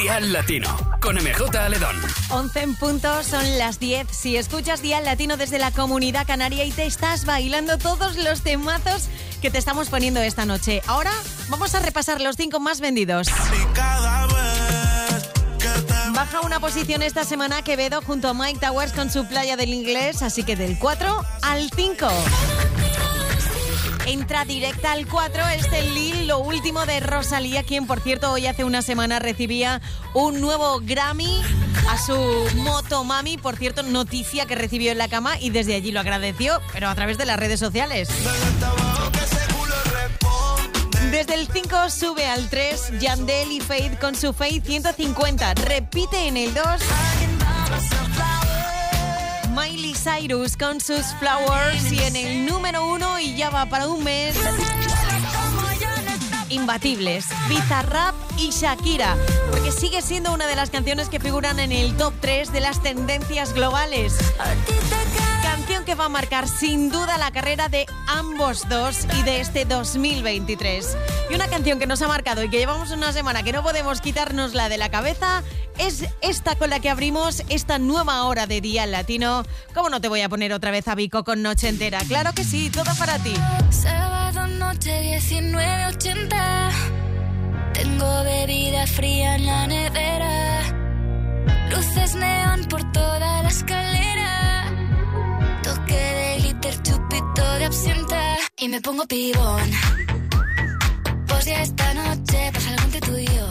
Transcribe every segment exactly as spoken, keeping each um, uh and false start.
Dial Latino, con M J Aledón. once en punto, son las diez. Si escuchas Dial Latino desde la Comunidad Canaria y te estás bailando todos los temazos que te estamos poniendo esta noche. Ahora vamos a repasar los cinco más vendidos. Baja una posición esta semana Quevedo junto a Mike Towers con su Playa del Inglés, así que del cuatro al cinco. Entra directa al cuatro este Lil, lo último de Rosalía, quien por cierto hoy hace una semana recibía un nuevo Grammy a su Motomami. Por cierto, noticia que recibió en la cama y desde allí lo agradeció, pero a través de las redes sociales. Desde el cinco sube al tres Yandel y Faith con su Faith ciento cincuenta. Repite en el dos Miley Cyrus con sus Flowers, y en el número uno, y ya va para un mes, imbatibles, Bizarrap y Shakira, porque sigue siendo una de las canciones que figuran en el top tres de las tendencias globales. Canción que va a marcar sin duda la carrera de ambos dos y de este dos mil veintitrés. Y una canción que nos ha marcado y que llevamos una semana que no podemos quitárnosla de la cabeza es esta con la que abrimos esta nueva hora de Dial Latino. ¿Cómo no te voy a poner otra vez a Vico con Noche Entera? Claro que sí, todo para ti. Sábado noche diecinueve ochenta. Tengo bebida fría en la nevera. Luces neón por toda la escalera. Toque de glitter, chupito de absenta. Y me pongo pibón. Pues ya esta noche pasa algo entre tú y yo.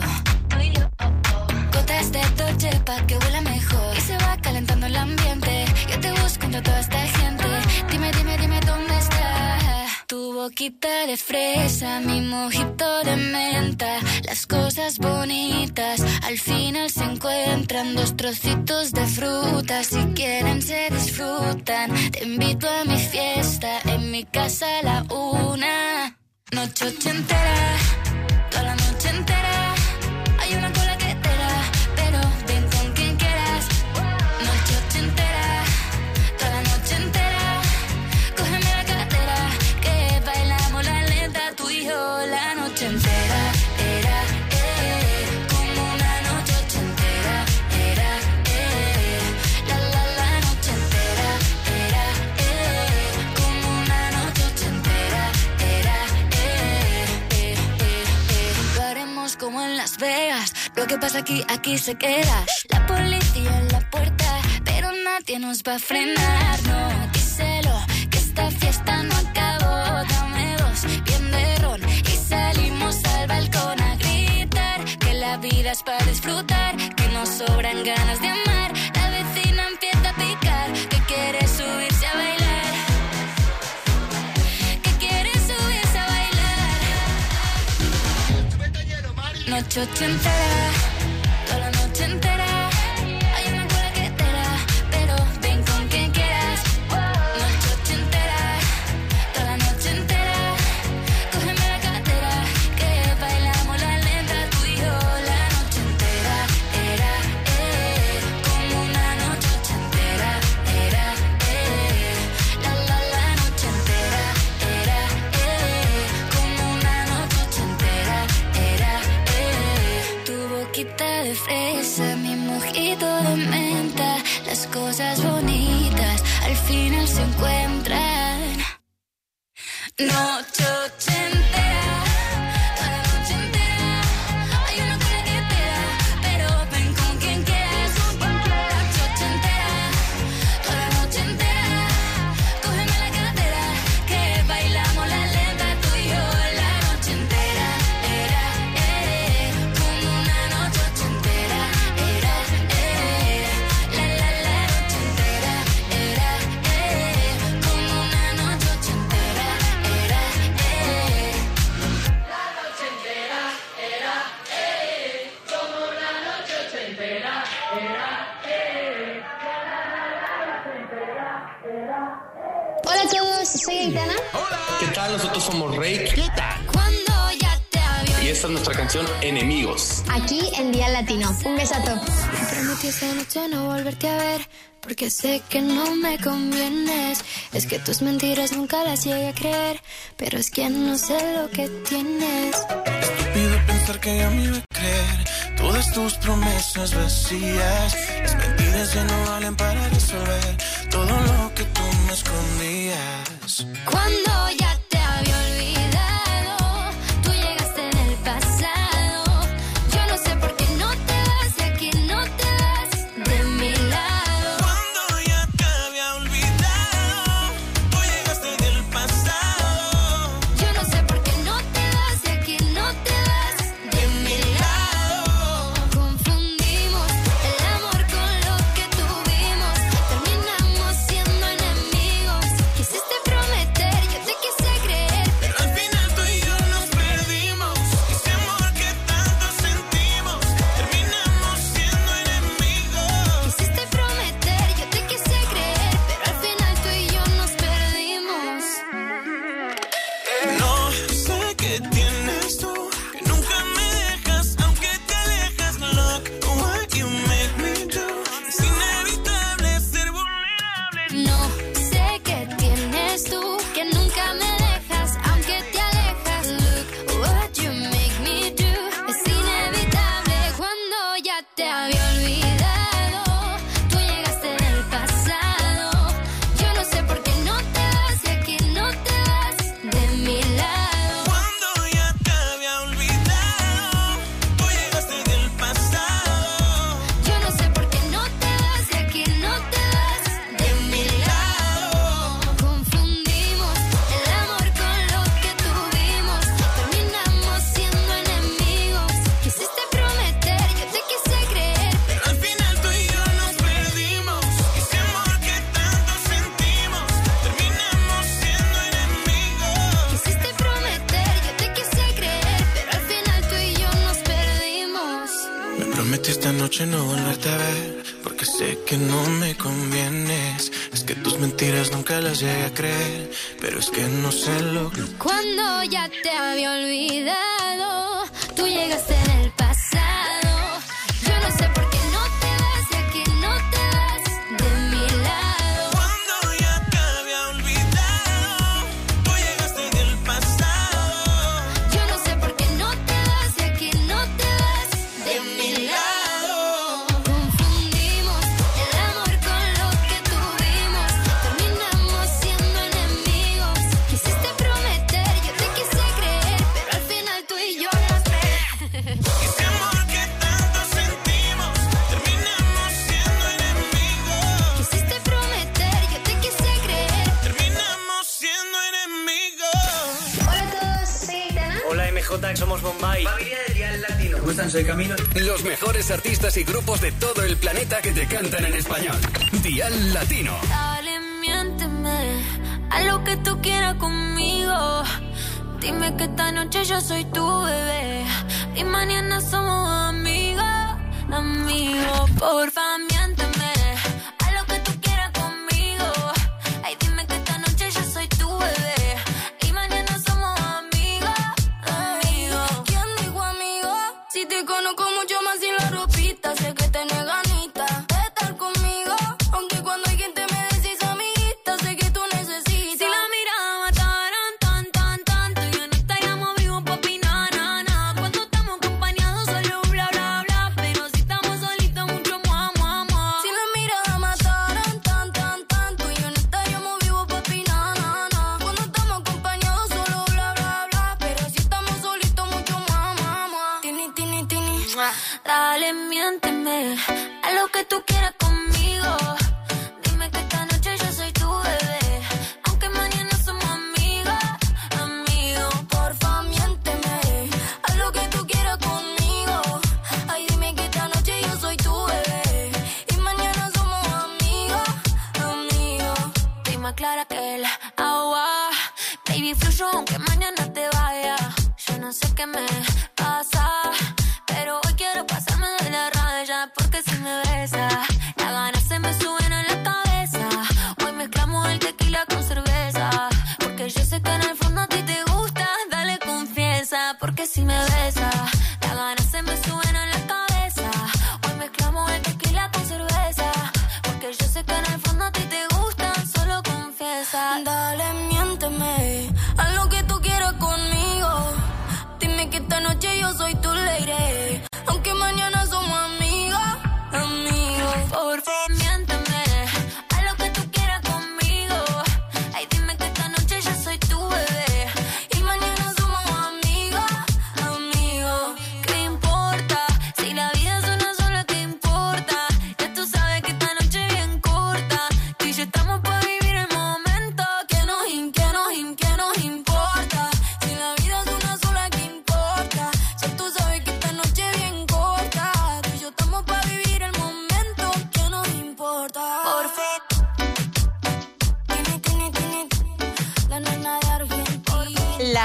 Gotas de Dolce pa' que huela mejor. Y se va calentando el ambiente. Yo te busco entre toda esta gente. Dime, dime, dime dónde está. Tu boquita de fresa, mi mojito de menta. Las cosas bonitas al final se encuentran. Dos trocitos de fruta, si quieren se disfrutan. Te invito a mi fiesta, en mi casa a la una. Noche ochentera, toda la noche entera. Hay una cola que te da, pero ven con quien quieras. Noche ochentera, toda la noche entera. Cógeme la cartera, que bailamos la lenta. Tú y yo la noche entera. Era, eh, como una noche ochentera. Era, eh, la la la noche entera. Era, eh, como una noche ochentera. Era, eh, eh, eh, eh. Lo haremos como en Las Vegas. Lo que pasa aquí, aquí se queda. La policía en la puerta, pero nadie nos va a frenar. No, díselo, que esta fiesta no acabó. Dame dos, bien de ron, y salimos al balcón a gritar. Que la vida es para disfrutar, que nos sobran ganas de amar. La vecina empieza a picar, que quiere subirse a bailar. Que quiere subirse a bailar. Noche ochentera, toda la noche entera. Hay una cola que te da, pero ven con quien quieras. Noche ochentera, toda la noche entera. Cógeme la cartera, que bailamos la lenta. Tú y yo la noche entera. Era, eh, como una noche ochentera. Era, eh, la la la noche entera. Era, eh, como una noche ochentera. Era, eh, tu boquita de fresa, mi mojito de menta. Las cosas bonitas al final se encuentran. Noche ochentera, toda la noche entera. Hay una cola que te da, pero ven con quien quieras. Noche ochentera, toda la noche entera. Cógeme la cartera, que bailamos la lenta. Tú y yo la noche entera. Era, eh, como una noche ochentera. Era, eh, la la la noche entera. Era, eh, como una noche ochentera. Era, eh, la noche entera. Era, eh, como una noche ochentera. Era, eh, Hola a todos, soy Aitana. ¿Qué tal? Nosotros somos Rake. ¿qué tal? Cuando ya te había Y esta es nuestra canción Enemigos. Aquí en Dial Latino. Un besato. Me prometí esta noche no volverte a ver, porque sé que no me convienes. Es que tus mentiras nunca las llegué a creer, pero es que no sé lo que tienes. Estúpido pensar que ella me iba a creer. Tú todas tus promesas vacías. Las mentiras ya no valen para resolver todo lo que tú me escondías. Cuando ya te había olvidado, tú llegaste en el pasado. Yo no sé por qué no te vas de aquí, no te vas de mi lado. Cuando ya te había olvidado, tú llegaste del pasado. Yo no sé por qué no te vas de aquí, no te vas de mi lado. Confundimos el amor con lo que tuvimos. Terminamos siendo enemigos. Quisiste prometer, yo te quise creer, Pero al final tú y yo nos perdimos. Ese amor que tanto sentimos, terminamos siendo enemigos. quisiste prometer, yo te quise creer, pero al final tú y yo nos perdimos. No sé qué tienes tú, que nunca me dejas, aunque te alejas. Look what you make me do. Es inevitable ser vulnerable. No sé qué tienes tú, que nunca me dejas, aunque te alejas. Look what you make me do. Es inevitable cuando ya te había olvidado. Tú llegaste del pasado. Yo no sé por qué no te vas de aquí, no te vas de mi lado. Cuando ya te había olvidado, tú llegaste del pasado. Yo no sé por qué no te vas de aquí, no te vas de mi lado. Confundimos el amor con lo que tuvimos. Terminamos siendo enemigos. Quisiste prometer, yo te quise creer, Pero al final tú y yo nos perdimos. Ese amor que tanto sentimos, terminamos siendo enemigos. quisiste prometer, yo te quise creer, pero al final tú y yo nos perdimos. Me prometí esta noche no volverte a ver, porque sé que no me convienes. Es que tus mentiras nunca las llegué a creer, pero es que no sé lo que... Cuando ya te había olvidado, tú llegaste en el pasado. Yo no sé por qué no te vas de aquí, no te vas de mi lado. Cuando ya te había olvidado, tú llegaste del pasado. Yo no sé por qué no te vas de aquí, no te vas de mi lado. Confundimos el amor con lo que tuvimos. Terminamos siendo enemigos. Quisiste prometer, yo te quise creer, pero al final tú y yo nos perdimos. Ese amor que tanto sentimos, terminamos siendo enemigos. Quisiste prometer, yo te quise creer. Terminamos siendo enemigos. Hola a todos, soy Aitana. Hola M J, somos Bombay. Familia de Dial Latino. ¿Cómo están? Soy Camilo. Los mejores artistas y grupos de todo el planeta que te cantan en español. Dial Latino. Dale, miénteme a lo que tú quieras conmigo. Dime que esta noche yo soy tu bebé y mañana somos amigos, amigos. Porfa, miénteme a lo que tú quieras conmigo. Ay, dime que esta noche yo soy tu bebé y mañana somos amigos, amigos. ¿Quién dijo amigo? Si te conozco mucho más sin la ropita, sé que tenés ganita de estar conmigo, aunque cuando hay gente me decís amiguita, sé que tú necesitas. Si la mirada mataran tan, tan, tanto, ya no estaríamos vivos, papi, na, na, na. Cuando estamos acompañados solo bla, bla, bla, pero si estamos solitos mucho mua, mua, mua. Si la mirada mataran tan, tan, tanto, ya no estaríamos vivos, papi, na, na, na. Cuando estamos acompañados solo bla, bla, bla, pero si estamos solitos mucho mua, mua, mua. Tini, tini, tini. Dale, miénteme a lo que tú quieras conmigo. Dime que esta noche yo soy tu bebé, aunque mañana somos amigos, amigos. Porfa, miénteme a lo que tú quieras conmigo. Ay, dime que esta noche yo soy tu bebé y mañana somos amigos, amigos. Estoy más clara que el agua, baby, fluyo aunque mañana te vaya. Yo no sé qué me pasa, pero hoy quiero pasarme de la raya, porque si me besa, las ganas se me suben a la cabeza. Hoy mezclamos el tequila con cerveza, porque yo sé que en el fondo a ti te gusta. Dale, confiesa, porque si me besa, las ganas se me suben a la cabeza. Hoy mezclamos el tequila con cerveza, porque yo sé que en el fondo a ti te gusta. Solo confiesa. Dale, miénteme a lo que tú quieras conmigo. Dime que esta noche yo soy tu lady, aunque mañana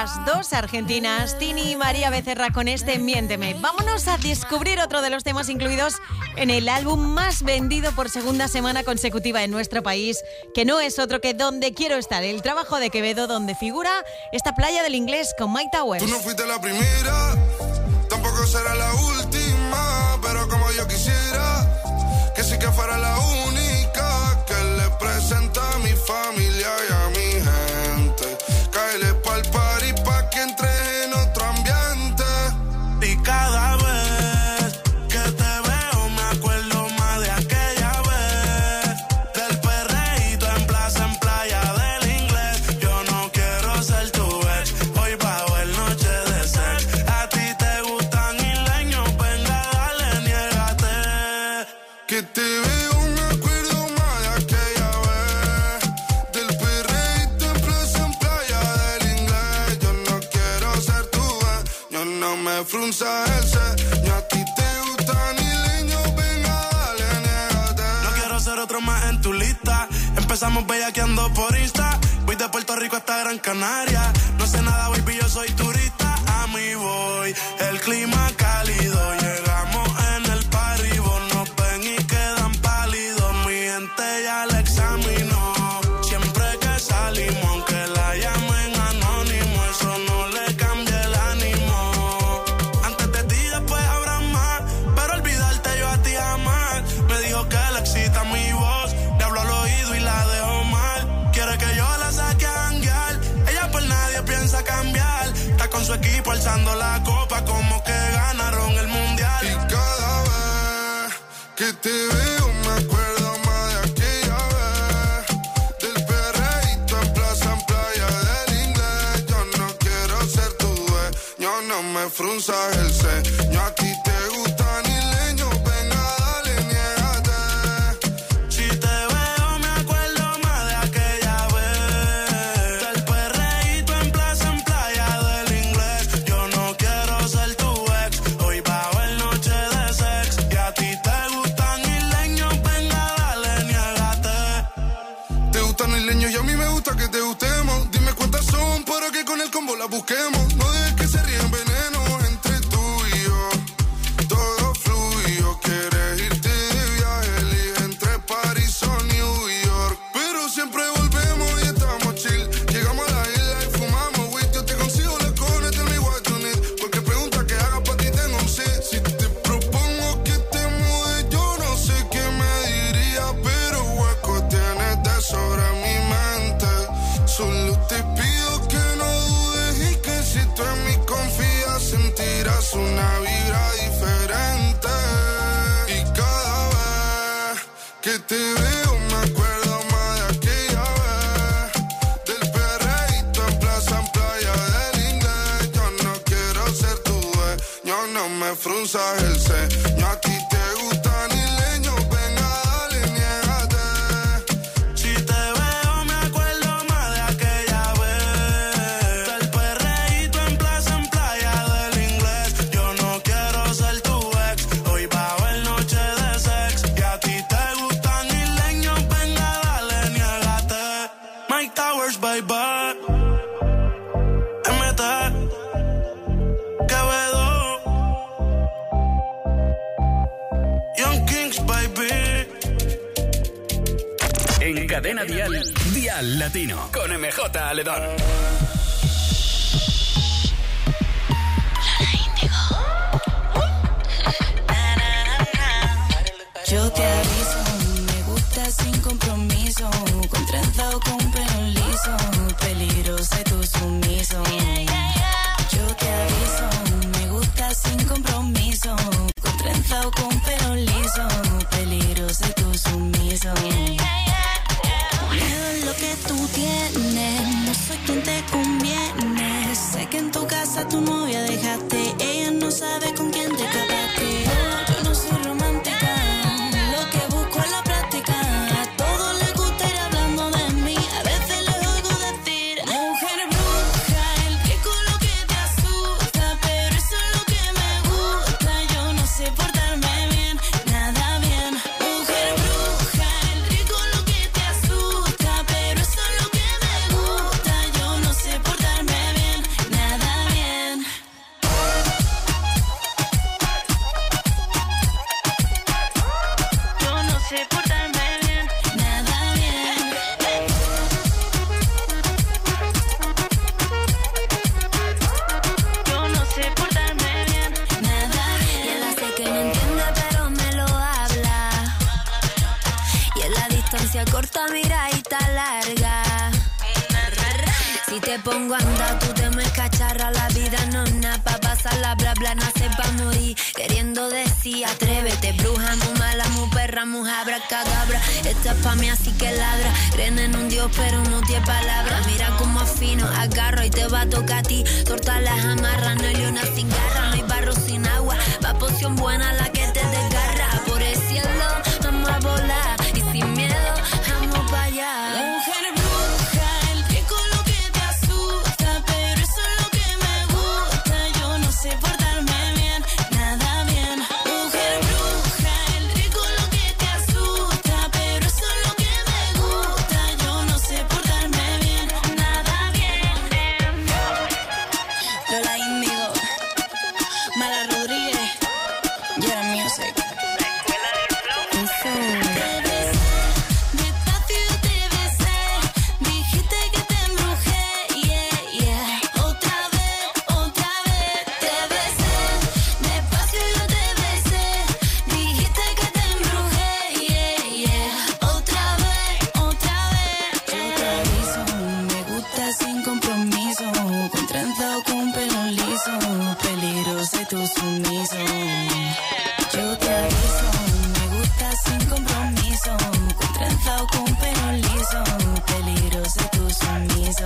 las dos argentinas, Tini y María Becerra, con este Miénteme. Vámonos a descubrir otro de los temas incluidos en el álbum más vendido por segunda semana consecutiva en nuestro país, que no es otro que Donde Quiero Estar, el trabajo de Quevedo, donde figura esta Playa del Inglés con Mike Towers. Tú no fuiste la primera, tampoco será la última, pero como yo quisiera que sí que fuera la única que le presenta a mi familia y a mi gente. Cáele pa'l party pa' que entre en otro ambiente. Y cada vez que te veo me acuerdo más de aquella vez, del perreíto en plaza, en Playa del Inglés. Yo no quiero ser tu ex, hoy va a haber noche de sex. A ti te gustan isleños, venga dale, niégate. Que te veo me acuerdo más de aquella vez, del perreíto en plaza, en Playa del Inglés. Yo no quiero ser tu ex, yo no me frunza el ceño. A ti te gustan isleños, venga dale, niégate. No quiero ser otro más en tu lista. Empezamos bellaqueando por Insta. Voy de Puerto Rico hasta Gran Canaria. No sé nada, baby, yo soy turista. A mí voy, el clima cálido. Llegamos en el party, vos nos ven y quedan pálidos. Mi gente ya la examinó. Siempre que salimos, aunque la llamen anónimo, eso no le cambia el ánimo. Antes de ti, después habrá más, pero olvidarte yo a ti jamás. Me dijo que le excita mi voz, le hablo al oído y la dejo mal. Quiere que yo la saque a janguear, ella por nadie piensa cambiar. Está con su equipo alzando la copa como que ganaron el mundial. Y cada vez que te veo me acuerdo más de aquella vez, del perreíto en plaza, en Playa del Inglés. Yo no quiero ser tu dueño, no me frunzas el ceño. A ti te gustan isleños, venga dale, niégate. Si te veo me acuerdo más de aquella vez, del perreíto en plaza, en Playa del Inglés. Yo no quiero ser tu ex, hoy va a haber noche de sex. Y a ti te gustan isleños, venga dale, niégate. Te gustan isleños y a mí me gusta que te gustemos. Dime cuántas son para que con el combo las busquemos. No dejes que se ríen veneno entre tú y yo. Todo fluyo, quieres irte de viaje, elige entre París o New York. Pero siempre volvemos y estamos chill. Llegamos a la isla y fumamos weed. Yo te consigo la cone, tell me what you need. Porque pregunta que haga pa' ti tengo un sí. Si te propongo que te mudes, yo no sé qué me diría, pero hueco tienes de sobra en mi mente. Solo te pido que no dudes y que si tú en mí confías sentirás una vibra diferente. Y cada vez que te veo me acuerdo más de aquella vez, del perreíto en plaza, en Playa del Inglés. Yo no quiero ser tu dueño, no me frunzas el ceño. A ti te gustan isleños, venga dale, niégate. Si te veo me acuerdo más de aquella vez, del perreíto en plaza, en Playa del Inglés. Yo no quiero ser tu ex, hoy va a haber noche de sex. Y a ti te gustan isleños, venga dale, niégate. Mike Towers, baby, M T, Quevedo, Young Kings, baby. En Cadena Dial, Dial Latino, con M J Aledón. Yo te aviso, me gusta sin compromiso, con trenza o con pelo liso, peligroso y tú sumiso. Yo te aviso, me gusta sin compromiso, con trenza o con pelo liso, peligroso y tú sumiso. Miedo es lo que tú tienes, no soy quien te conviene. Paciencia corta, miradita larga. Si te pongo a andar, tú te me cacharra. La vida no es nada pa' pasarla, bla bla, nace pa' morir. Queriendo decir, atrévete, bruja, mu mala, mu perra, mu abracadabra. Esta es pa' mí, así que ladra. Creen en un Dios, pero no tiene palabras. Mira cómo afino, agarro y te va a tocar a ti. Tortas las amarras, no hay luna sin garra, no hay barro sin agua. Va poción buena la que te desgarra. Por el cielo, vamos a volar. Y sin miedo, vamos pa' allá. Mujer bruja, el rico lo que te asusta, pero eso es lo que me gusta. Yo no sé portarme bien, nada bien. Mujer bruja, el rico lo que te asusta, pero eso es lo que me gusta. Yo no sé portarme bien, nada bien. Lola Índigo, Mala Rodríguez, Yera Music. Tu sumiso. Yo te aviso, me gusta sin compromiso, con trenza o con pelo liso, peligroso tu sumiso.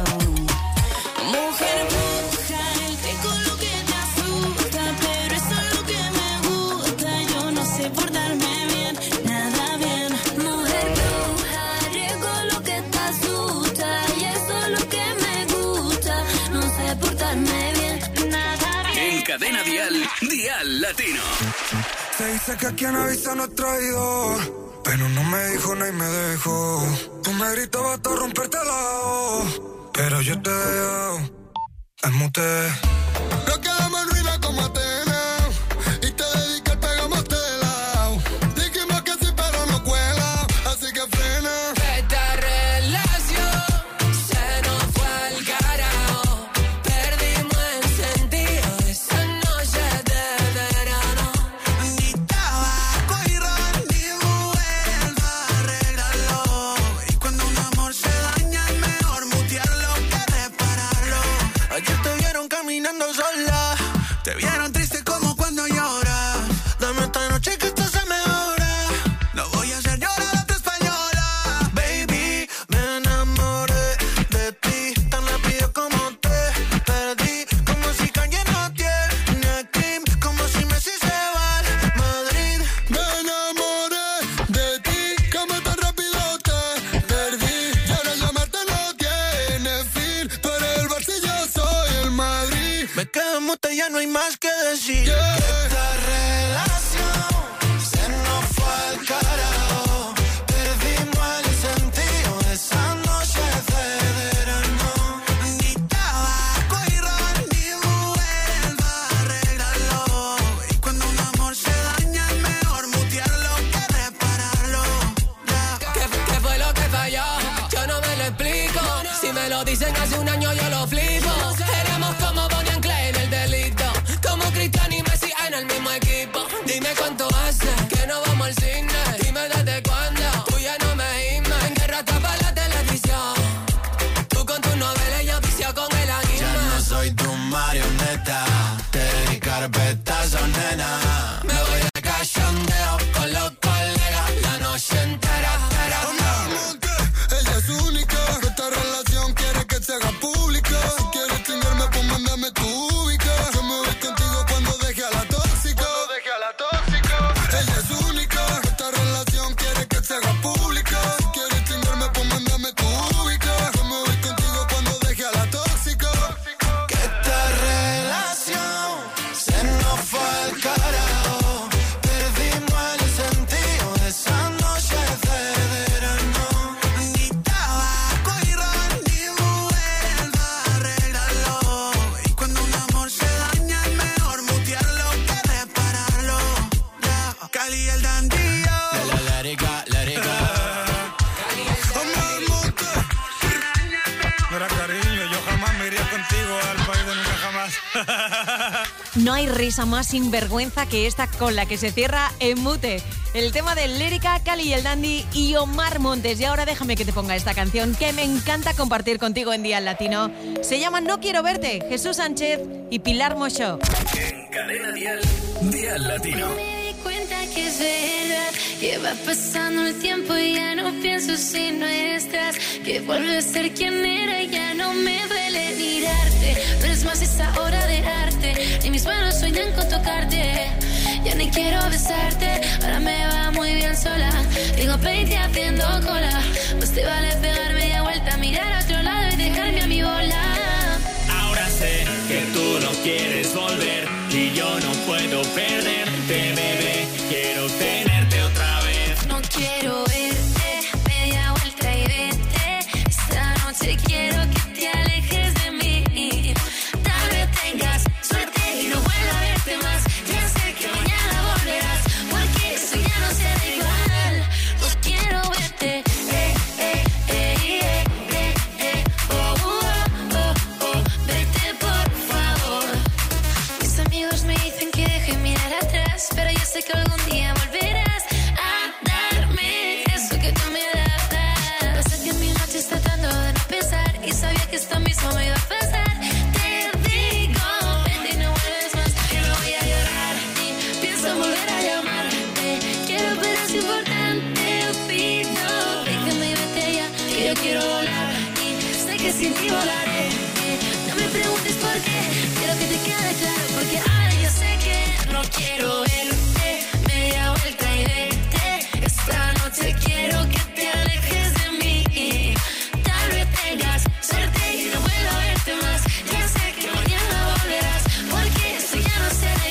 Mujer bruja, el rico lo que te asusta, pero eso es lo que me gusta. Yo no sé portarme bien, nada bien. Mujer bruja, rico lo que te asusta, y eso es lo que me gusta. No sé portarme bien, nada bien. En Cadena Dial, Dial Latino. Se dice que quien avisa no es traidor, pero no me dijo ni me dejó. Tú me gritabas hasta romperte la voz, pero yo te dejo, emute. No quedamos en ruina como Atenas, y te dediqué al pegamos de lado. Dijimos que sí, pero no cuela, así que frena. Esta relación se nos fue al carajo. Perdimos el sentido de esa noche de verano. Ni tabaco y ron, ni mujer va a arreglarlo. Y cuando un amor se daña es mejor mutearlo que repararlo. Ayer te vieron caminando sola, te vieron triste como cuando lloras. Dame esta noche que esto se mejora. No voy a hacer llorar a tu española. Baby, me enamoré de ti tan rápido como te perdí. Como si Kanye no tiene cream, como si Messi se va al Madrid. Me enamoré de ti, como tan rápido te perdí. Y ahora llamarte no tiene fin, tú eres el Barça y yo soy el Madrid. Me quedo mute, ya no hay más que decir. Yeah. Esta relación se nos fue al carajo. Perdimos el sentido de esa noche de verano. Ni tabaco y ron, ni mujer va a arreglarlo. Y cuando un amor se daña es mejor mutearlo que repararlo. Yeah. ¿Qué, ¿Qué fue lo que falló? Yo no me lo explico. Si me lo dicen hace un año yo lo flipo. Éramos como Bonnie and Clyde en el delito, como Cristiano y Messi en el mismo equipo. Dime cuánto hace que no vamos al cine. Dime desde cuándo tú ya no me imas. En guerra tapa la televisión, tú con tu novela y yo vicio con el anime. Ya no soy tu marioneta, te di carpetazo, nena. Me voy de cachondeo con los colegas la noche entera. Ella es única, esta relación quiere que se haga pública. Si quieres tenerme, pues mándame tu ubica. Yo me voy contigo cuando deje a la tóxica. Ella No hay risa más sinvergüenza que esta con la que se cierra en mute. El tema de Lírica, Cali y el Dandy y Omar Montes. Y ahora déjame que te ponga esta canción que me encanta compartir contigo en Día Latino. Se llama No Quiero Verte, Jesús Sánchez y Pilar Moxó. En Cadena Dial, Día Latino. Me di cuenta que es verdad, que va pasando el tiempo y ya no pienso si no estás, que vuelve a ser quien era y ya no me duele mirarte. No es más esa hora de arte, ni mis manos sueñan con tocarte. Ya ni quiero besarte, ahora me va muy bien sola. Digo, peite haciendo cola, pues te vale pegar media vuelta, mirar a otro lado y dejarme a mi bola. Ahora sé que tú no quieres volver y yo no puedo perderte, bebé. Quiero tenerte otra vez. No quiero verte, media vuelta y vete. Esta noche quiero que te alejes de mí. Tal vez tengas suerte y no vuelva a verte más. Ya sé que mañana volverás, porque eso ya no será igual. No quiero verte, eh, eh, eh, eh, eh, eh. Oh, oh, oh, oh, vete por favor. Mis amigos me dicen que deje mirar atrás, pero yo sé que algún día volverás a darme eso que tú me das. Pasé cien mil noches tratando de no pensar y sabía que esto mismo me iba a pasar. Te digo, vete y no vuelves más, que no voy a llorar ni pienso volver a llamarte. Quiero, pero es importante, pido, déjame y vete ya, que yo quiero volar y sé que sin ti volaré. No me preguntes por qué, quiero que te quede claro, porque ahora yo sé que no quiero verte, media vuelta y vete. Esta noche quiero que te alejes de mí. Tal vez tengas suerte y no vuelva a verte más. Ya sé que mañana volverás, porque eso ya no será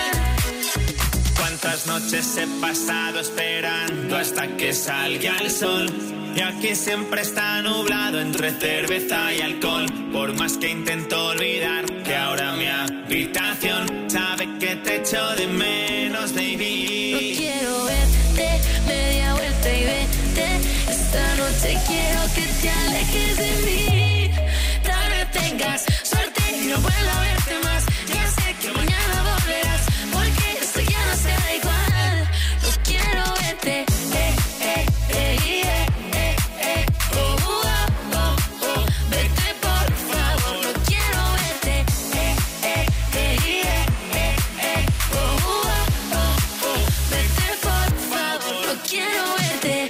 igual. Cuántas noches he pasado esperando hasta que salga el sol, y aquí siempre está nublado entre cerveza y alcohol. Por más que intento olvidar que ahora mi habitación sabe que te echo de menos, baby. No quiero verte, media vuelta y vete. Esta noche quiero que te alejes de mí. Tal vez tengas suerte y no vuelva a verte más. Ya sé que mañana volverás, porque esto ya no será igual. No quiero verte, eh, eh, eh, eh, eh, eh. Oh, oh, oh, oh, vete por favor. No quiero verte, eh, eh, eh, eh, eh, eh. Oh, oh, oh, oh, vete por favor. No quiero verte.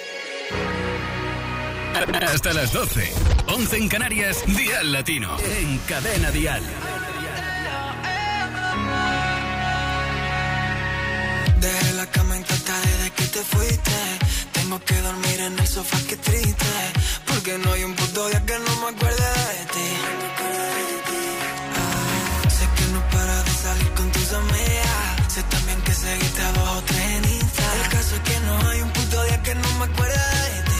Hasta las doce, once en Canarias, Dial Latino. En Cadena Dial. Dejé la cama intacta desde que te fuiste. Tengo que dormir en el sofá, qué triste, porque no hay un puto día que no me acuerde de ti. Ah, sé que no paras de salir con tus amigas. Sé también que seguiste a dos o tres en Insta. El caso es que no hay un puto día que no me acuerde de ti.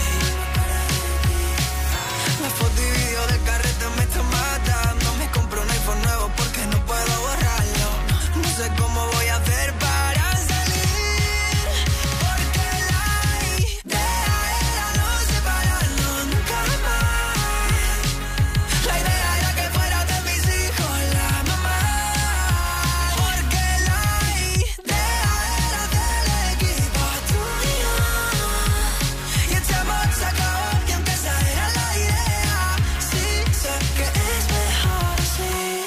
La foto y video del carrete me está matando. Me compro un iPhone nuevo porque no puedo borrarlo. No sé cómo voy a hacer para salir, porque la idea era no separarnos nunca más. La idea era que fueras de mis hijos la mamá, porque la idea era del equipo tuyo. Y este amor se acabó y aunque esa era la idea, sí sé que es mejor así.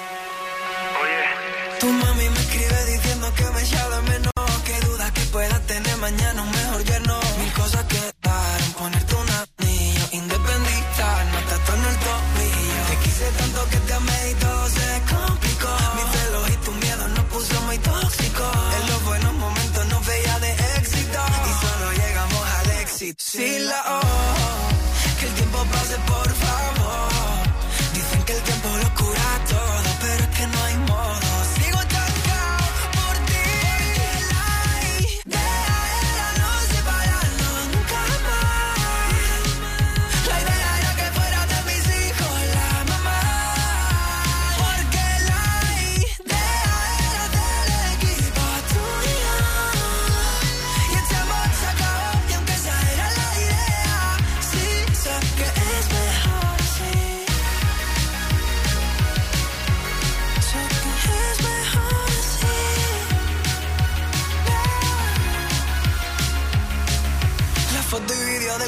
Tu mami me escribe diciendo que me echa de menos, que duda que pueda tener mañana un mejor yerno. Mil cosas quedaron, ponerte un anillo, independizar, no estás en el tobillo. Te quise tanto que te amé y todo se complicó. Mis celos y tu miedo nos puso muy tóxicos. En los buenos momentos nos veía de éxito y solo llegamos al éxito. Sí, la oh, que el tiempo pase por favor. Dicen que el tiempo lo cura todo, pero es que no hay modo. Sigo estancado por ti, porque la idea era no separarnos nunca más. La idea era que fueras de mis hijos la mamá, porque la idea era del equipo tuyo. Y este amor se acabó y aunque esa era la idea, sí sé que es mejor así.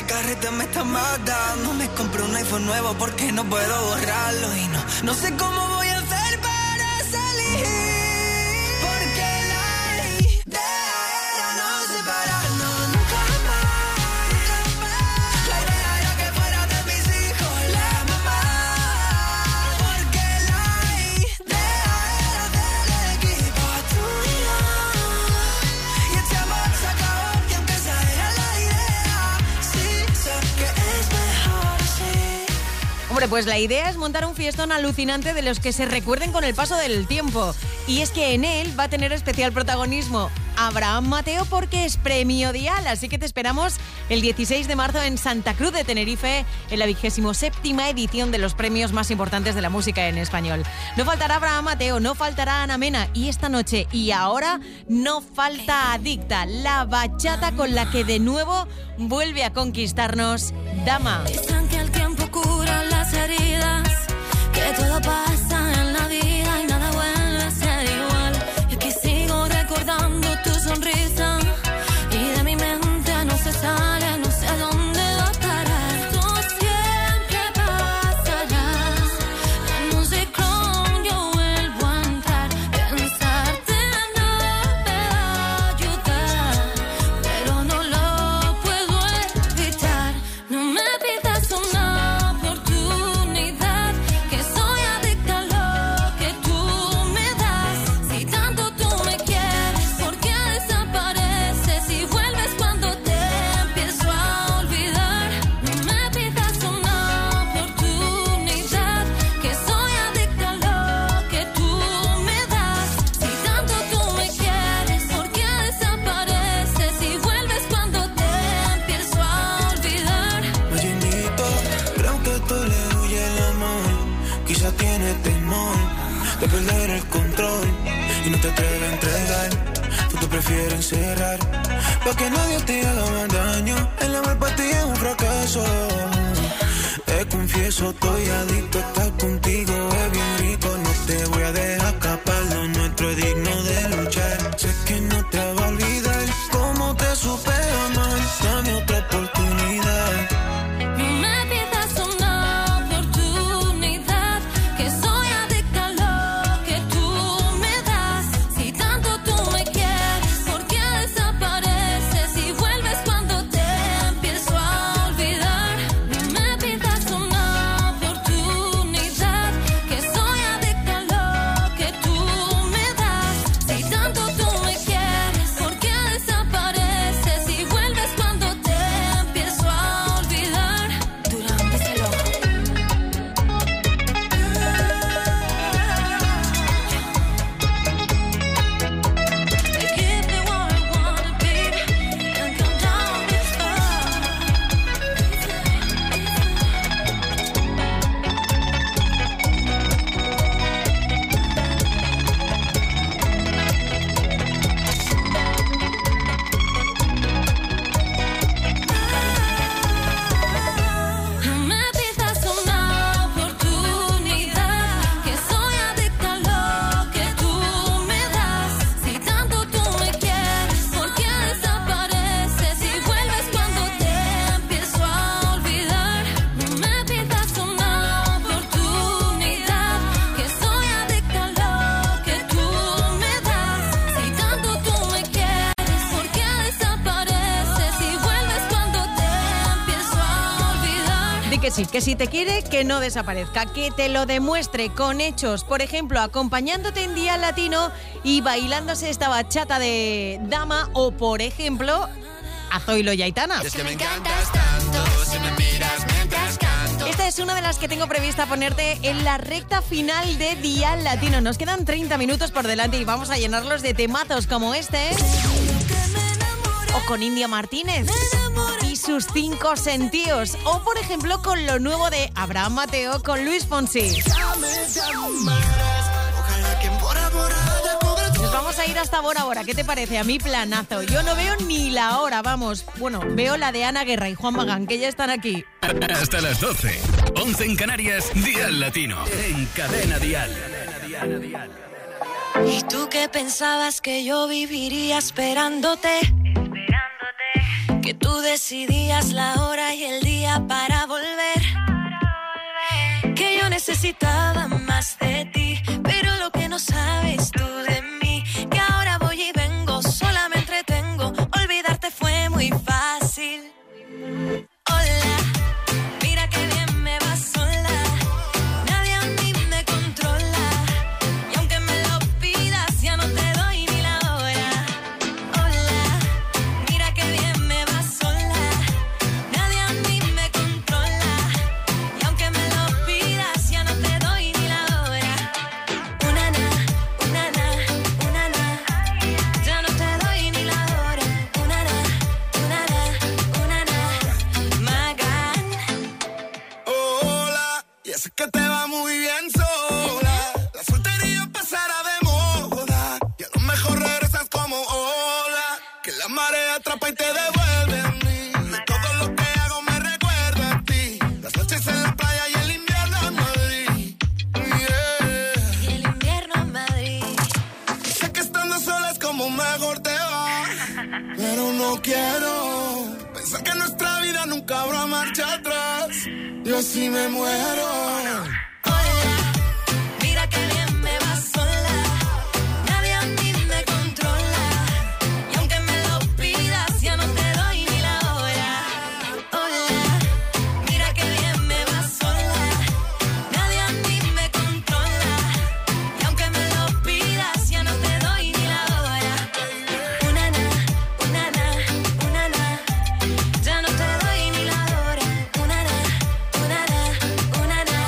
el carrete me está matando. Me compré un iPhone nuevo porque no puedo borrarlo. Y no, no sé cómo voy a hacer para salir. Porque la idea era no separarnos nunca más, nunca más. La idea era que fuera de mis hijos la mamá. Porque la idea era del equipo tuyo. Y este amor se acabó y aunque esa era la idea, sí sé que es mejor así. Hombre, pues la idea es montar un fiestón alucinante de los que se recuerden con el paso del tiempo. Y es que en él va a tener especial protagonismo Abraham Mateo porque es premio Dial. Así que te esperamos el dieciséis de marzo en Santa Cruz de Tenerife, en la vigésimo séptima edición de los premios más importantes de la música en español. No faltará Abraham Mateo, no faltará Ana Mena y esta noche y ahora no falta Adicta, la bachata con la que de nuevo vuelve a conquistarnos Dama. Dicen que el tiempo cura las heridas, que todo pasa en la vida y nada vuelve a ser igual. Y aquí sigo recordando tu sonrisa y de mi mente no se sale, no sé dónde va a parar. Esto siempre pasará, en un ciclón yo vuelvo a entrar. Pensarte no me va a ayudar, pero no lo puedo evitar. No me pidas una oportunidad, que soy adicta a lo que tú me das. Si tanto tú me quieres, ¿por qué desapareces y vuelves cuando te empiezo a olvidar? No me pidas una oportunidad, que soy adicta a lo que tú me das. Si tanto tú me quieres, ¿por qué desapareces y vuelves cuando te empiezo a olvidar? Oye, indito, creo que tú le huye el amor. Quizá tiene temor de perder el control y no te atreves a entregar. Tú te prefieres encerrar para que nadie te haga más daño. El amor para ti es un fracaso. Te confieso, estoy adicto a estar contigo. Es bien rico, no te voy a dejar escapar. Lo nuestro es digno de luchar. Sé que no te va a olvidar cómo te supe amar. Dame otra oportunidad. No me pidas una oportunidad, que soy adicta a lo que tú me das. Si tanto tú me quieres, ¿por qué desapareces y vuelves cuando te empiezo a olvidar? No me pidas una oportunidad, que soy adicta a lo que tú me das. Si tanto tú me quieres, ¿por qué desapareces y vuelves cuando te empiezo a olvidar? Durán, díselo. Give me what I wanna be and come down this far. No me pidas una oportunidad, que soy adicta a lo que tú me das. Si tanto tú me quieres, ¿por qué desapareces y vuelves cuando te empiezo a olvidar? No me pidas una oportunidad, que soy adicta a lo que tú me das. Si tanto tú me quieres, ¿por qué desapareces y vuelves cuando te empiezo a olvidar? Di que sí, que si te quiere, que no desaparezca, que te lo demuestre con hechos. Por ejemplo, acompañándote en Día Latino y bailándose esta bachata de Dama o, por ejemplo, a Zoilo y Aitana. Es que me encantas tanto, si me miras mientras canto. Esta es una de las que tengo prevista ponerte en la recta final de Día Latino. Nos quedan treinta minutos por delante y vamos a llenarlos de temazos como este. O con India Martínez y sus cinco sentidos. O, por ejemplo, con lo nuevo de Abraham Mateo con Luis Fonsi. Nos vamos a ir hasta Bora Bora. ¿Qué te parece? A mí planazo. Yo no veo ni la hora, vamos. Bueno, veo la de Ana Guerra y Juan Magán, que ya están aquí. Hasta las doce. once en Canarias, Dial Latino. En Cadena Dial. ¿Y tú qué pensabas que yo viviría esperándote? que tú decidías la hora y el día para volver, que yo necesitaba más de ti, pero lo que no sabes tú de mí, que ahora voy y vengo, sola me entretengo, olvidarte fue muy fácil. Hola, mira que bien me va sola, nadie a mí me controla, y aunque me lo pidas ya no te doy ni la hora. Hola, mira que bien me va sola, nadie a mí me controla, y aunque me lo pidas ya no te doy ni la hora. Una na, una na, una na, ya no te doy ni la hora. Una na, una na, una na, Magan. Hola, y es que te va muy bien sola. La soltería pasará de moda y a lo mejor regresas como ola, que la marea atrapa y te devuelve a mí. Y todo lo que hago me recuerda a ti. Las noches en la playa y el invierno en Madrid. Yeah. Y el invierno en Madrid. Sé que estando sola es como mejor te va, pero no quiero pensar que nuestra vida nunca habrá marcha atrás. Yo sí me muero. Hola, mira que bien me va sola, nadie a mí me controla, y aunque me lo pidas ya no te doy ni la hora. Hola, mira que bien me va sola, nadie a mí me controla, y aunque me lo pidas ya no te doy ni la hora. Una na, una na, una na, ya no te doy ni la hora. Una na, una na, una na.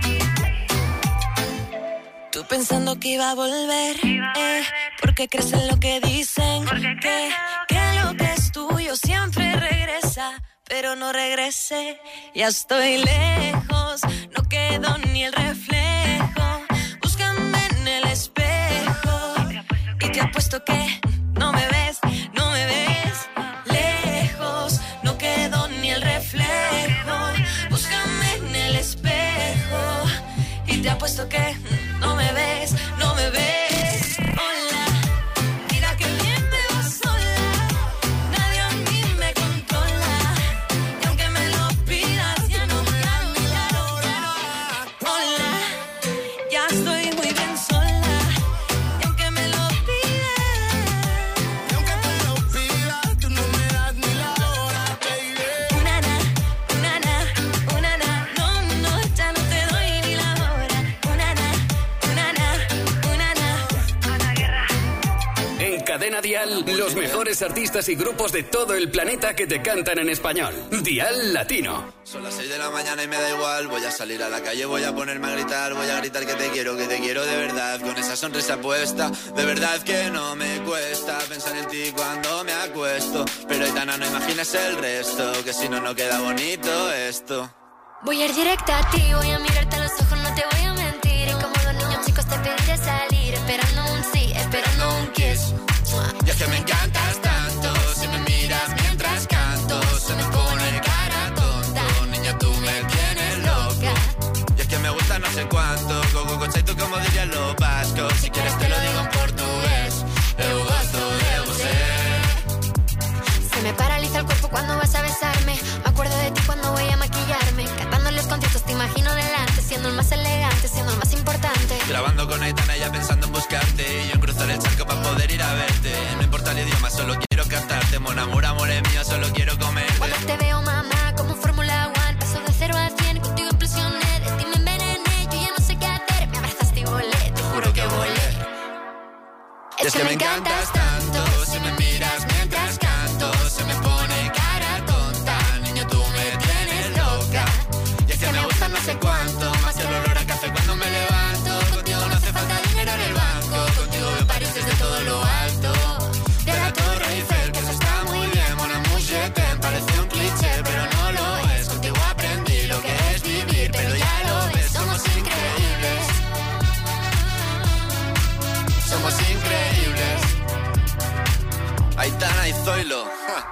Tú pensando que iba a volver, eh, porque crees en lo que dicen, que, que lo que es tuyo siempre regresa, pero no regrese. Ya estoy lejos, no quedó ni el reflejo. Búscame en el espejo y te apuesto que no me ves, no me ves. Lejos, no quedó ni el reflejo. Búscame en el espejo y te apuesto que no me ves, no me ves. Hola, mira que bien me va sola, nadie a mí me controla, y aunque me lo pidas ya no me da ni la hora. Hola, ya estoy muy bien sola, y aunque me lo pidas, Y aunque te lo pidas, tú no me das ni la hora, baby. una na, una na, una na, no, no, ya no te doy ni la hora. Una na, una na, una na, Ana Guerra. En Cadena Dial, los mejores artistas y grupos de todo el planeta que te cantan en español. Dial Latino. Son las seis de la mañana y me da igual. Voy a salir a la calle, voy a ponerme a gritar. Voy a gritar que te quiero, que te quiero de verdad. Con esa sonrisa puesta, de verdad que no me cuesta pensar en ti cuando me acuesto. Pero Aitana, no imagines el resto, que si no, no queda bonito esto. Voy a ir directa a ti, voy a mirarte a los ojos, no te voy a mentir. Y como los niños chicos te pediré salir, esperando un sí, esperando un kiss. Y es que me encantas tanto, si me miras mientras canto, se me pone cara tonta. Niña, tú me tienes loca. Y es que me gusta no sé cuánto, go, go, tú como dirían los vascos. Si quieres te lo digo en portugués, eu gosto de você. Se me paraliza el cuerpo cuando vas a besarme. Me acuerdo de ti cuando voy a maquillarme. Cantando en los conciertos te imagino delante, siendo el más elegante, siendo el más importante. Grabando con Aitana ya pensando en buscarte, y yo en cruzar el charco para poder ir a verte. No importa el idioma, solo quiero cantarte. Mon amor, amor es mío, solo quiero comerte. Cuando te veo, mamá, como Fórmula One, paso de cero a cien, contigo implosioné. De ti me envenené, yo ya no sé qué hacer. Me abrazaste y volé, te juro que volé. Es, es que, que me encantas tanto, si me miras mientras canto, se me pone cara tonta. Niño, tú me tienes loca. Y es que me gusta no sé cuánto, más el olor a café cuando me levanto. Contigo no hace falta dinero en el banco, contigo me pareces de todo lo alto. De la Torre Eiffel, que eso está muy bien, mon amour, je t'aime. Parece un cliché, pero no lo es. Contigo aprendí lo que es vivir, pero ya lo ves, somos increíbles. Somos increíbles. Aitana y Zoilo. Ja.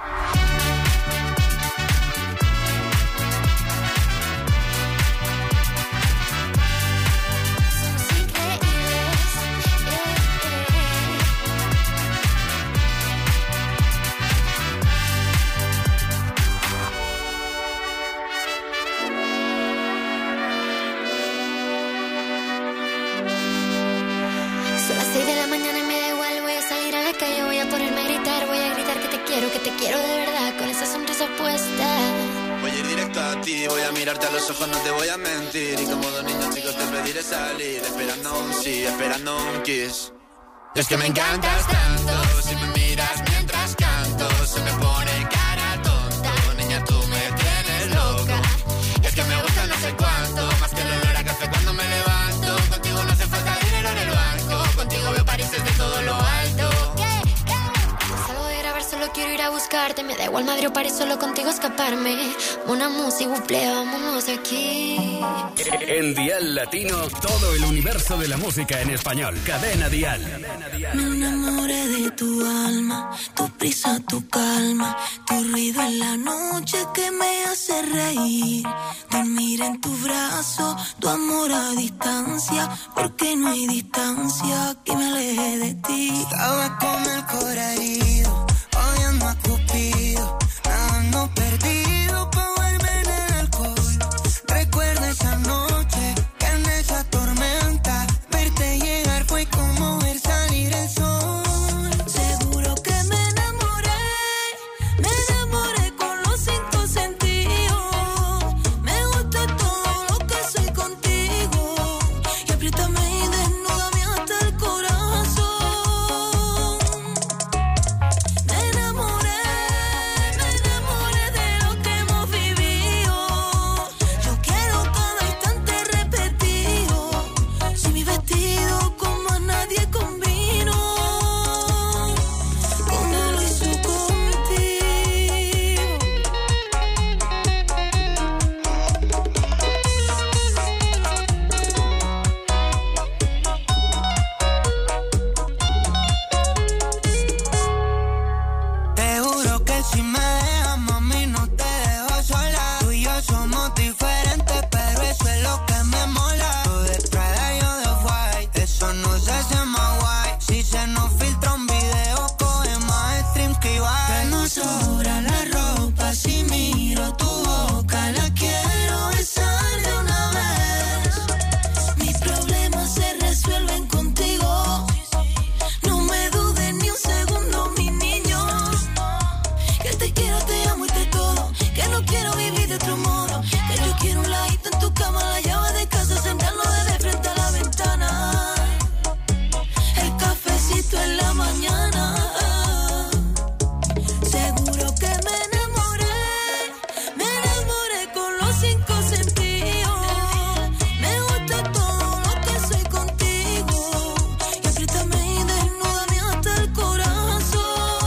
quiero, que te quiero de verdad, con esa sonrisa puesta. Voy a ir directo a ti, voy a mirarte a los ojos, no te voy a mentir. Y como dos niños chicos te pediré salir, esperando un sí, esperando un kiss. Es que me encantas tanto, si me miras mientras canto, se me pone cara tonta. Niña, tú me tienes loca. Y es que me gusta no sé cuánto, más que el olor a café cuando me levanto. Contigo no hace falta dinero en el banco, contigo veo París desde todo lo alto. Salgo de grabar, solo quiero ir a buscarte. Me da igual Madrid o París, solo contigo escaparme. Una música, buple, vámonos de aquí. En Dial Latino, todo el universo de la música en español. Cadena Dial. Me enamoré de tu alma, tu prisa, tu calma, tu ruido en la noche que me hace reír. Dormir en tu brazo, tu amor a distancia, porque no hay distancia que me aleje de ti. Estaba con el corazón herido, odiando a Cupido, nadando perdido pa' volver en el alcohol. Recuerdo esa noche, que en esa tormenta, verte llegar fue como ver salir el sol. Seguro que me enamoré, me enamoré con los cinco sentidos. Me gusta todo lo que soy contigo, y apriétame y desnúdame hasta el corazón. Me enamoré, me enamoré de lo que hemos vivido. Yo quiero cada instante repetido, si mi vestido como a nadie combino, como lo hizo contigo. Te juro que si me dejas, mami, no te dejo sola. Tú y yo somos diferentes, pero eso es lo que me mola. Tú de Prada, yo de White, eso no se hace más guay. Si se nos filtra un video, coge más streams que Ibai. Que no sobra la ropa, si miro tu boca, la quiero besar de una vez. Mis problemas se resuelven contigo. No me dudes ni un segundo, mi niño. Que te quiero, te amo y te todo. Que no quiero vivir de otro modo. Que yo quiero un ladito en tu cama, la llave de casa, sentarnos desde frente a la ventana. El cafecito en la mañana. Seguro que me enamoré, me enamoré con los cinco sentidos. Me gusta todo lo que soy contigo, y apriétame y desnúdame hasta el corazón.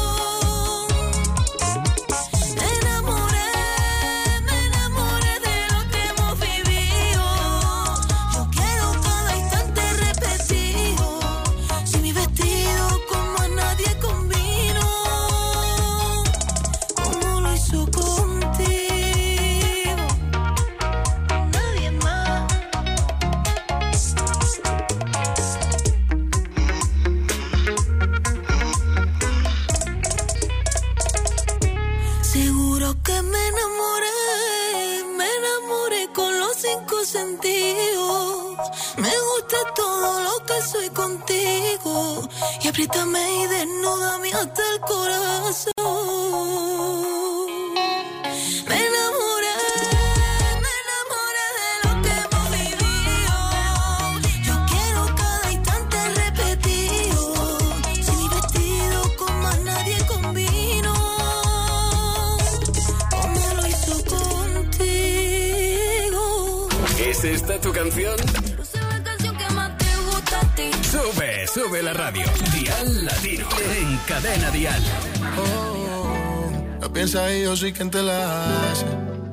Me enamoré, me enamoré de lo que hemos vivido. Yo quiero cada instante repetido, si mi vestido como a nadie combino, como lo hizo contigo. Nadie más. Seguro que me enamoré, me enamoré con los cinco sentidos. Me gusta todo lo que soy contigo, y apriétame y desnúdame hasta el corazón. Me enamoré, me enamoré de lo que hemos vivido. Yo quiero cada instante repetido, si mi vestido como a nadie combino, como lo hizo contigo. ¿Es esta tu canción? Quiero ser la canción que más te gusta a ti. Sube, sube la radio. Dial Latino. En Cadena Dial. Oh, la piensa y yo soy quien te la hace.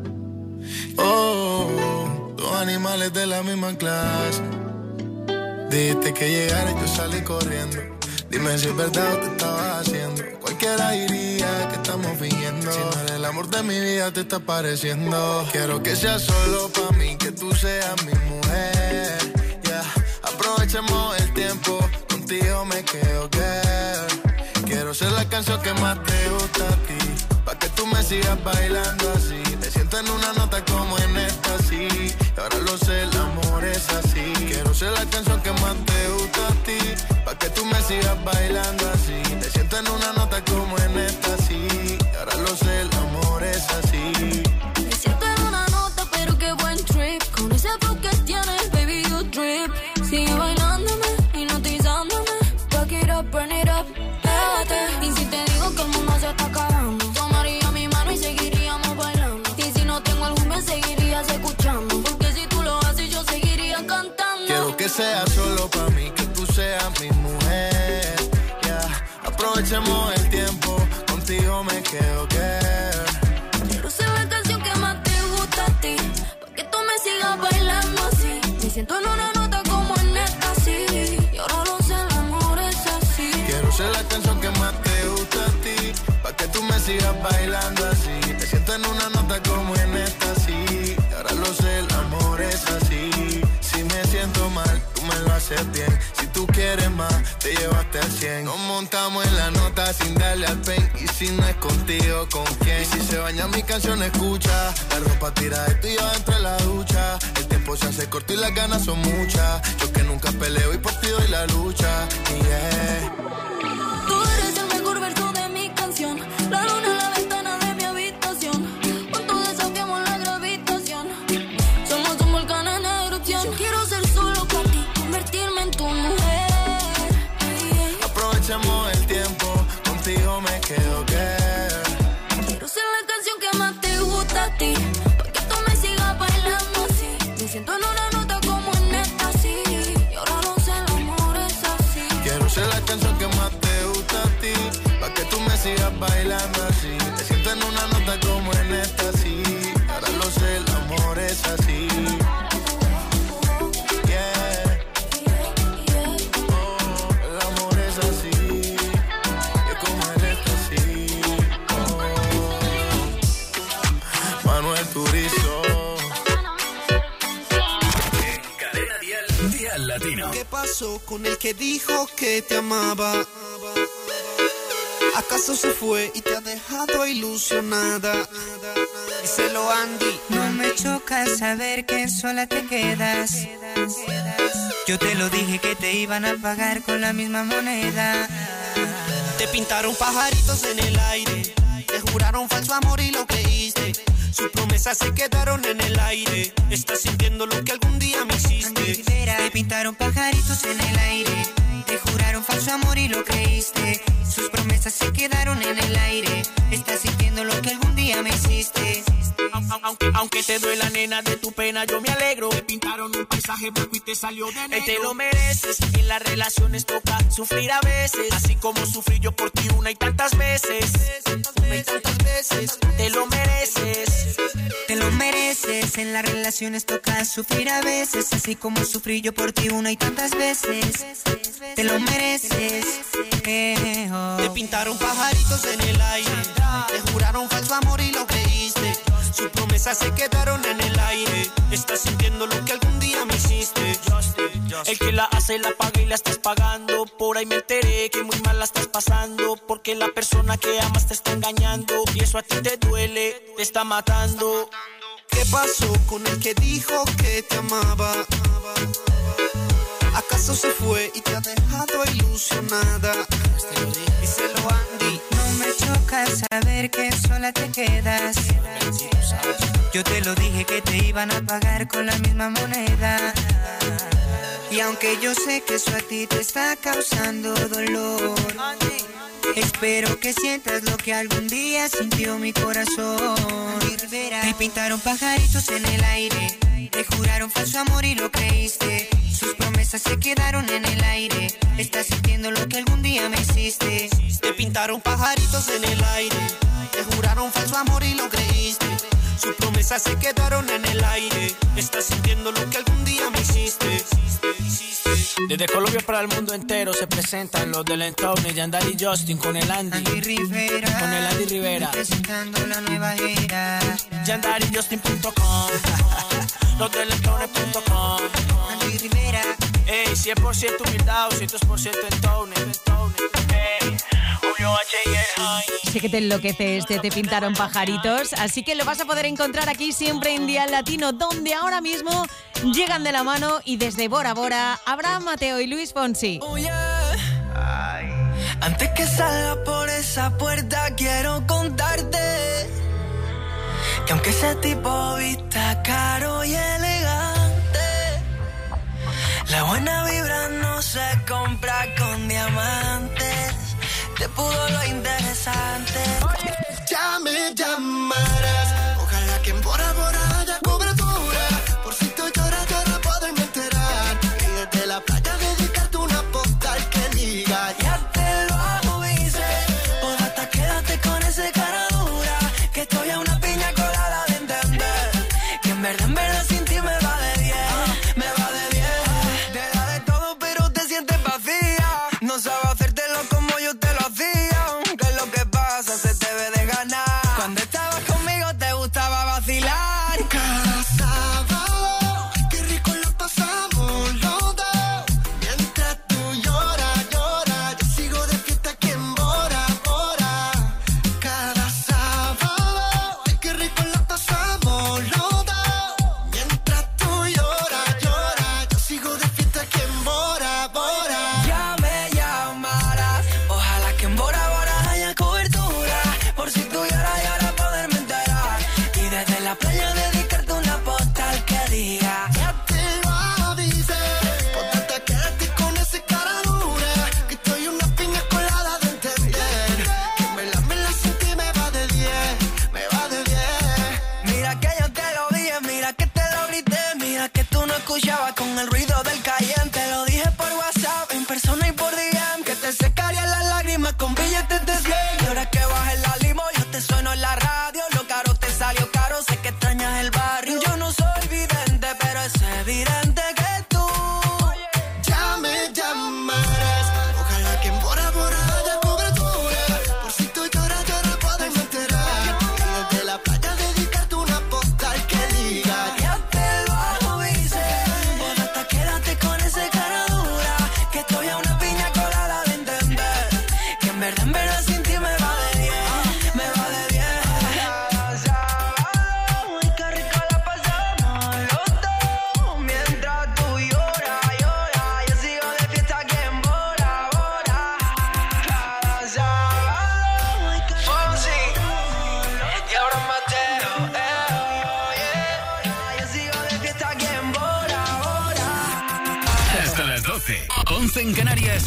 Oh, dos animales de la misma clase. Dijiste que llegara y yo salí corriendo. Dime si es verdad o te estabas haciendo. Cualquiera diría que estamos fingiendo. Si no eres el amor de mi vida te está pareciendo. Quiero que sea solo pa' mí, que tú seas mi mujer. Yeah, aprovechemos el tiempo, contigo me quedo, girl. Quiero ser la canción que más te gusta a ti, pa' que tú me sigas bailando así. Te siento en una nota como en esta, sí. Y ahora lo sé, el amor es así. Quiero ser la canción que más te gusta a ti, pa' que tú me sigas bailando así. Te siento en una nota como en esta, sí. sigas bailando así. Te siento en una nota como en esta, sí. Ahora lo sé, el amor es así. Si me siento mal, tú me lo haces bien. Si tú quieres más, te llevaste al cien. Nos montamos en la nota sin darle al pen. Y si no es contigo, ¿con quién? Y si se baña mi canción, escucha. La ropa tira de tú y yo dentro de la ducha. El tiempo se hace corto y las ganas son muchas. Yo que nunca peleo y por ti doy la lucha. Yeah. Tú eres el mejor verso de mi canción. La luna en la ventana de mi habitación. Juntos desafiamos la gravitación. Somos un volcán en erupción. Yo quiero ser solo para ti, convertirme en tu mujer. Aprovechemos el tiempo, contigo me quedo que. Quiero ser la canción que más te gusta a ti, porque tú me sigas bailando así. Me siento en una nota como en esta, sí. Y ahora no sé, el amor es así. Quiero ser la canción que más te gusta a ti, pa' que tú me sigas bailando así. Te siento en una nota como en esta, sí. Ahora lo sé, el amor es así. Yeah. Oh, el amor es así. Es como en esta, sí. Oh. Manuel Turizo. Cadena Dial, Dial Latino. ¿Qué pasó con el que dijo que te amaba? ¿Acaso se fue y te ha dejado ilusionada? Díselo, Andy. No me choca saber que sola te quedas. Yo te lo dije que te iban a pagar con la misma moneda. Te pintaron pajaritos en el aire, te juraron falso amor y lo creíste. Sus promesas se quedaron en el aire. Estás sintiendo lo que algún día me hiciste. Te pintaron pajaritos en el aire, te juraron falso amor y lo creíste. Sus promesas se quedaron en el aire. Estás sintiendo lo que algún día me hiciste. Aunque, aunque te duela, nena, de tu pena yo me alegro. Te pintaron un paisaje blanco y te salió de negro. Y te lo mereces, en las relaciones toca sufrir a veces. Así como sufrí yo por ti una y tantas veces. Una y tantas veces, te lo mereces. Te lo mereces, en las relaciones toca sufrir a veces. Así como sufrí yo por ti una y tantas veces. Te lo mereces, eh, oh. Te pintaron pajaritos en el aire, te juraron falso amor y lo creíste. Sus promesas se quedaron en el aire. Estás sintiendo lo que algún día me hiciste. El que la hace la paga y la estás pagando. Por ahí me enteré que muy mal la estás pasando, porque la persona que amas te está engañando. Y eso a ti te duele, te está matando. ¿Qué pasó con el que dijo que te amaba? ¿Acaso se fue y te ha dejado ilusionada? Díselo, Andy. No me choca saber que sola te quedas. Yo te lo dije que te iban a pagar con la misma moneda. Y aunque yo sé que eso a ti te está causando dolor, espero que sientas lo que algún día sintió mi corazón. Te pintaron pajaritos en el aire, te juraron falso amor y lo creíste. Sus promesas se quedaron en el aire. Estás sintiendo lo que algún día me hiciste. Te pintaron pajaritos en el aire, te juraron falso amor y lo creíste. Sus promesas se quedaron en el aire. Estás sintiendo lo que algún día me hiciste. Desde Colombia para el mundo entero se presentan los del entorno. Yandar y Justin con el Andy, Andy Rivera, con el Andy Rivera, presentando la nueva era. Yandar y Justin punto com, los del entorno punto com. Andy Rivera, ey, cien por ciento humildad, doscientos por ciento entorno. Ey, Julio H y el High. Sé que te enloqueces de Te Pintaron Pajaritos, así que lo vas a poder encontrar aquí siempre en Dial Latino, donde ahora mismo llegan de la mano y desde Bora Bora, Abraham Mateo y Luis Fonsi. Oh, yeah. Ay. Antes que salga por esa puerta quiero contarte que aunque ese tipo vista caro y elegante, la buena vibra no se compra con diamantes. Te pudo lo interesante. Oye, ya me llamarás. Ojalá que en Bora Bora haya cobertura. Por si tú lloras, yo no puedo enterar. Y desde la playa dedicarte una postal que diga: ya te lo avise. O hasta quédate con ese cara dura, que estoy a una piña colada de entender que en verdad, en verdad sin ti me va de diez. Me va de diez. Te da de todo, pero te sientes vacía. No sabes hacértelo como yo te lo hacía. Que es lo que once en Canarias.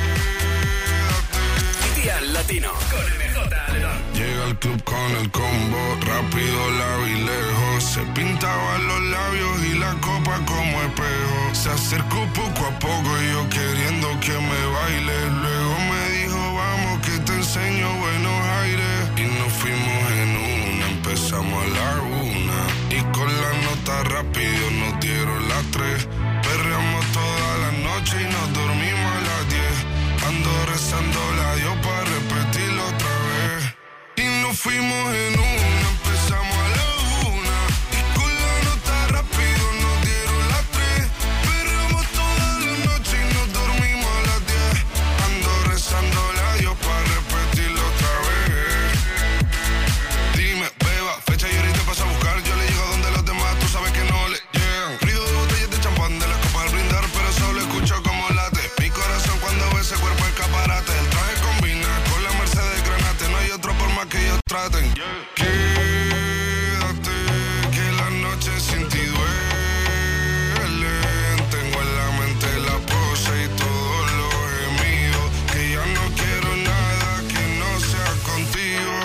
Día Latino con M J Aledón. Llega al club con el combo, rápido la vi lejos. Se pintaban los labios y la copa como espejo. Se acercó poco a poco y yo queriendo que me baile. Luego me dijo, vamos que te enseño buenos aires. Y nos fuimos en una, empezamos a la una. Y con la nota rápido nos dieron las tres. Perreamos toda la noche y nos dormimos a las diez. Ando rezando la Dios para repetirlo otra vez. Y nos fuimos en una, empezamos a la una. Y con la nota rápido nos dieron las tres. Perreamos toda la noche y nos dormimos a las diez. Ando rezando la Dios para repetirlo otra vez. Dime, beba, fecha y ahorita paso a buscar. Yo le llego donde los demás, tú sabes que no le llegan. Ruido de botellas de champán de las copas al brindar, pero solo escucho como late mi corazón cuando ve ese cuerpo escaparate. El traje combina con la Mercedes Granate. No hay otro por más que ellos traten. Quédate, que la noche sin ti duele. Tengo en la mente la pose y todos los gemidos. Que ya no quiero nada que no sea contigo.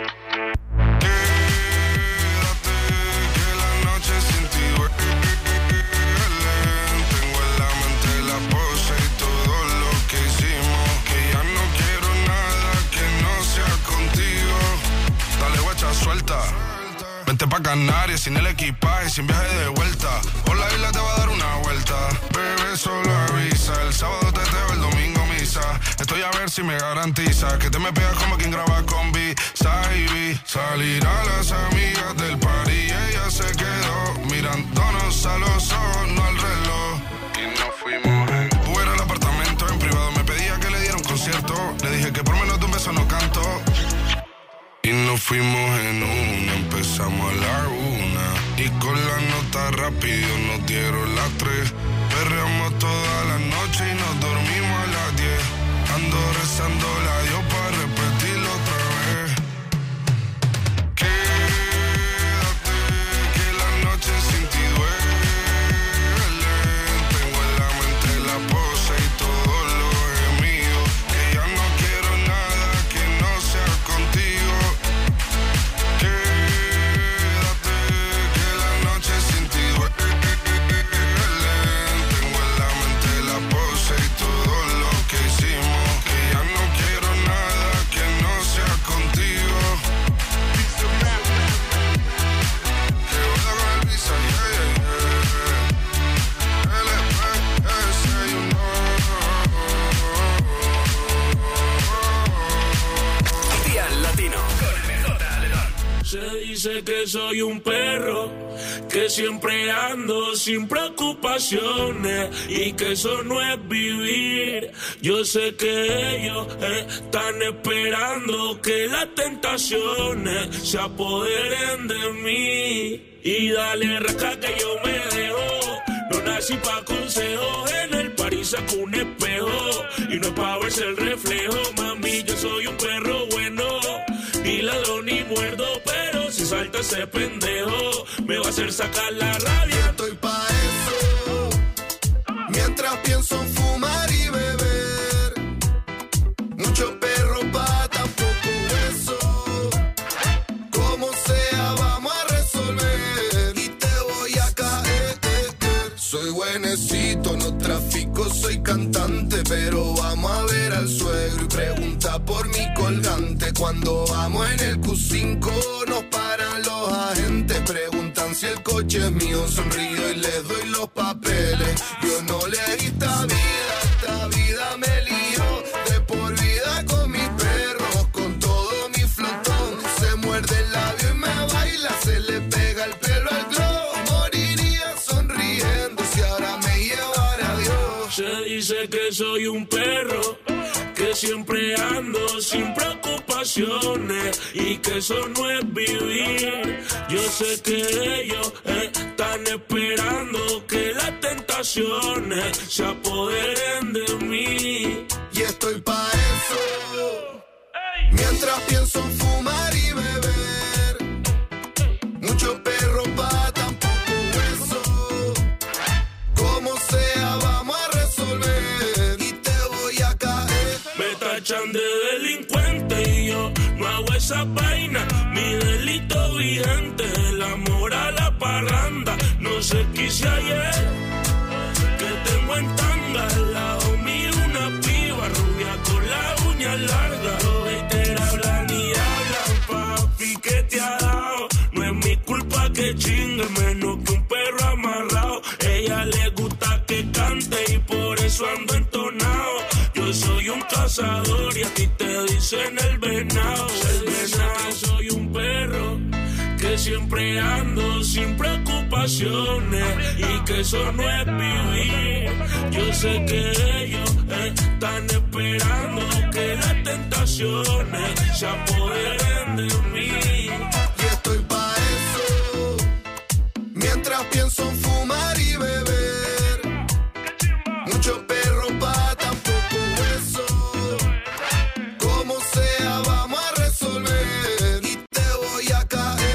Quédate, que la noche sin ti duele. Tengo en la mente la pose y todo lo que hicimos. Que ya no quiero nada que no sea contigo. Dale guacha, suelta. Vente pa' Canarias sin el equipaje, sin viaje de vuelta. Por la isla te va a dar una vuelta. Bebé, solo avisa. El sábado te teo, el domingo misa. Estoy a ver si me garantiza que te me pegas como quien graba con B. Saibi. Salir a las amigas del party y ella se quedó mirándonos a los ojos, no al reloj. Y nos fuimos en Uber al apartamento en privado. Me pedía que le diera un concierto. Le dije que por menos de un beso no canto. Y nos fuimos en una, empezamos a la una. Y con la nota rápido nos dieron las tres. Perreamos toda la noche y nos dormimos a las diez. Ando rezando la Dios para repetirlo otra vez. Quédate, que la noche sin ti duele. Tengo en la mente la pose y todos los gemidos. Que ya no quiero nada que no sea contigo. Quédate, que la noche sin ti duele. Tengo en la mente la pose y todo lo que hicimos. Que ya no quiero nada que no sea contigo. Que voy con el visa, yeah, yeah, yeah. L P S, you know. Día Latino con M J Aledón. Se dice que soy un perro, que siempre ando sin preocupaciones y que eso no es vivir. Yo sé que ellos están esperando que las tentaciones se apoderen de mí. Y dale rasca que yo me dejo. No nací pa' consejos, en el parís saco un espejo. Y no es pa' verse el reflejo, mami, yo soy un perro bueno. Y ladrón y muerdo, pero si salta ese pendejo, me va a hacer sacar la rabia. Estoy pa' eso, mientras pienso en fumar y beber. Mucho perro pa' tan poco hueso. Como sea, vamos a resolver. Y te voy a caer. Soy buenecito, no trafico, soy cantante. Pero vamos a ver al suegro y pregunta por mi colgante. Cuando vamos en el Q cinco nos paran los agentes. Preguntan si el coche es mío, sonrío y les doy los papeles. Yo no le di esta vida, esta vida me lío. De por vida con mis perros, con todo mi flotón. Se muerde el labio y me baila, se le pega el pelo al globo. Moriría sonriendo si ahora me llevara Dios. Se dice que soy un perro, que siempre ando sin preocupaciones y que eso no es vivir. Yo sé que ellos están esperando que las tentaciones se apoderen de mí. Y estoy pa' eso, mientras pienso en fumar y beber. Mucho perro pa' tan poco hueso. Como sea, vamos a resolver. la vaina, mi delito vigente, el amor a la parranda. No sé qué hice ayer, que tengo en tanga al lado mío una piba rubia con la uña larga. Los haters hablan y hablan, papi, ¿qué te ha dado? No es mi culpa que chingue, menos que un perro amarrado. Ella le gusta que cante y por eso ando entonado. Yo soy un cazador y a ti te dicen el venado. El venado, soy un perro que siempre ando sin preocupaciones y que eso no es vivir. Yo sé que ellos están esperando que las tentaciones se apoderen de mí. Y estoy pa' eso, mientras pienso en fumar y beber. Mucho perro pa' tan poco hueso. Como sea vamos a resolver y te voy a caer.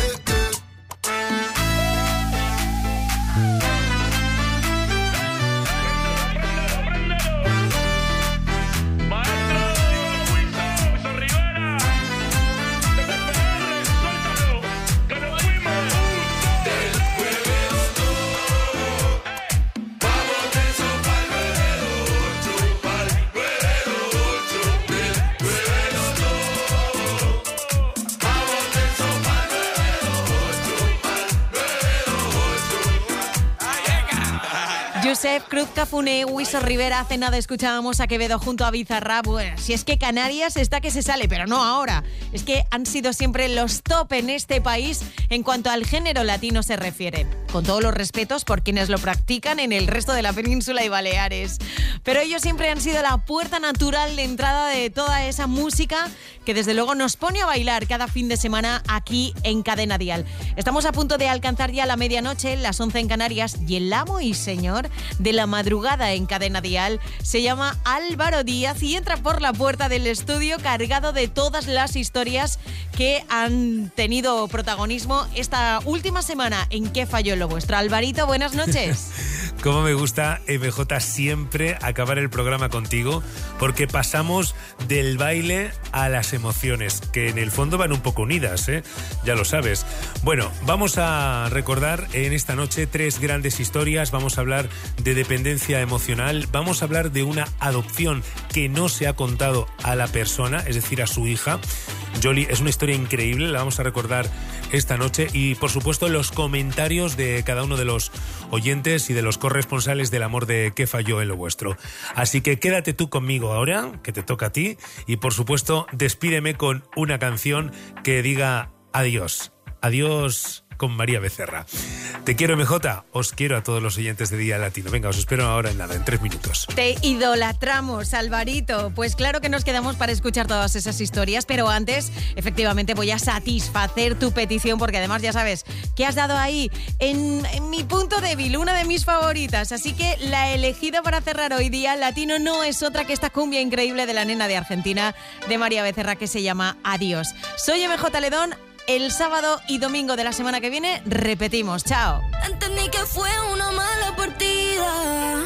Josep, Cruz Cafuné, Wiso Rivera. Hace nada escuchábamos a Quevedo junto a Bizarrap. Bueno, si es que Canarias está que se sale, pero no ahora. Es que han sido siempre los top en este país en cuanto al género latino se refiere. Con todos los respetos por quienes lo practican en el resto de la península y Baleares. Pero ellos siempre han sido la puerta natural de entrada de toda esa música que desde luego nos pone a bailar cada fin de semana aquí en Cadena Dial. Estamos a punto de alcanzar ya la medianoche, las once en Canarias, y el amo y señor de la madrugada en Cadena Dial se llama Álvaro Díaz y entra por la puerta del estudio cargado de todas las historias que han tenido protagonismo esta última semana en ¿Qué falló lo vuestro? Alvarito, buenas noches. Cómo me gusta, M J, siempre acabar el programa contigo, porque pasamos del baile a las emociones, que en el fondo van un poco unidas, ¿eh? Ya lo sabes. Bueno, vamos a recordar en esta noche tres grandes historias. Vamos a hablar de dependencia emocional, vamos a hablar de una adopción que no se ha contado a la persona, es decir, a su hija. Yoli, es una historia increíble, la vamos a recordar esta noche, y por supuesto los comentarios de cada uno de los oyentes y de los corresponsales del amor de ¿Qué falló en lo vuestro? Así que quédate tú conmigo ahora, que te toca a ti, y por supuesto despídeme con una canción que diga adiós, adiós con María Becerra. Te quiero, M J, os quiero a todos los oyentes de Día Latino. Venga, os espero ahora en nada, en tres minutos. Te idolatramos, Alvarito. Pues claro que nos quedamos para escuchar todas esas historias, pero antes, efectivamente, voy a satisfacer tu petición, porque además ya sabes que has dado ahí en, en mi punto débil, una de mis favoritas. Así que la elegida para cerrar hoy Día Latino no es otra que esta cumbia increíble de la nena de Argentina, de María Becerra, que se llama Adiós. Soy M J Ledón. El sábado y domingo de la semana que viene repetimos. Chao. Entendí que fue una mala partida,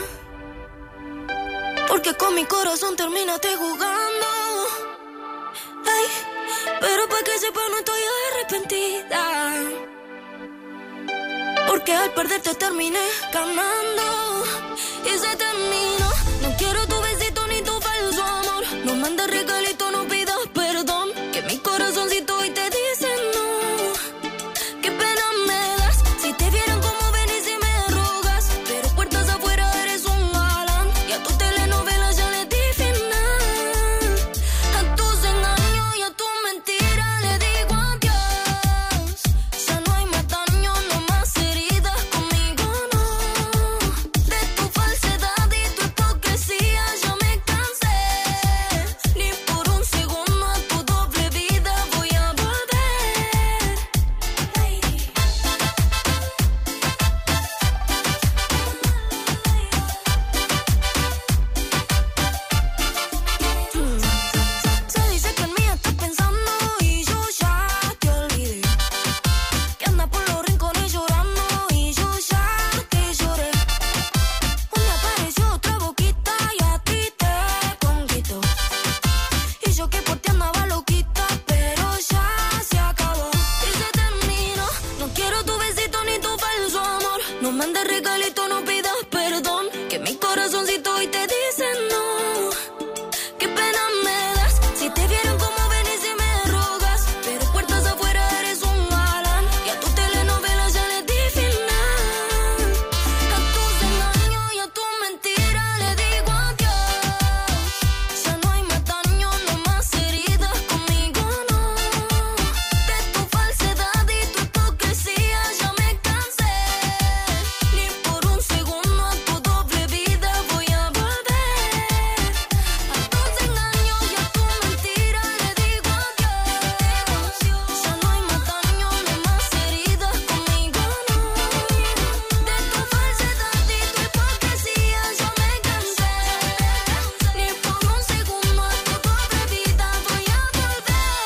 porque con mi corazón terminaste jugando. Ay, pero para que sepa no estoy arrepentida, porque al perderte terminé ganando. Y se terminó. No quiero tu besito ni tu falso amor. No mandes regalos